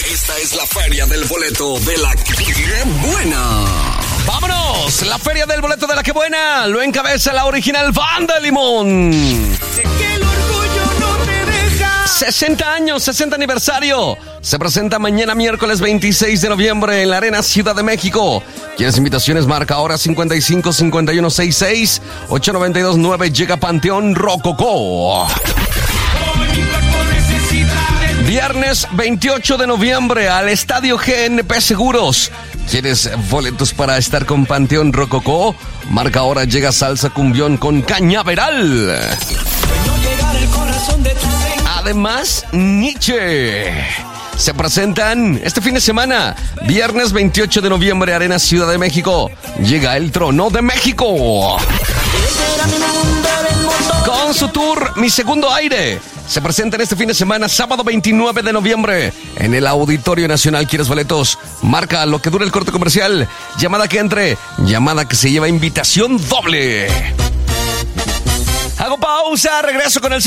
Esta es la feria del boleto de la que buena. ¡Vámonos! La feria del boleto de la que buena lo encabeza la original Banda Limón. Sé que el orgullo no te deja. 60 años, 60 aniversario. Se presenta mañana miércoles 26 de noviembre en la Arena Ciudad de México. ¿Quieres invitaciones? Marca ahora 55 51 66 892 9. Llega Panteón Rococó. Viernes 28 de noviembre al Estadio GNP Seguros. ¿Quieres boletos para estar con Panteón Rococó? Marca ahora, llega Salsa Cumbión con Cañaveral. Además, Nietzsche. Se presentan este fin de semana, viernes 28 de noviembre, Arena Ciudad de México. Llega El Trono de México. Con su tour Mi Segundo Aire. Se presentan este fin de semana, sábado 29 de noviembre, en el Auditorio Nacional. ¿Quieres boletos? Marca lo que dura el corte comercial. Llamada que entre, llamada que se lleva invitación doble. Hago pausa, regreso con el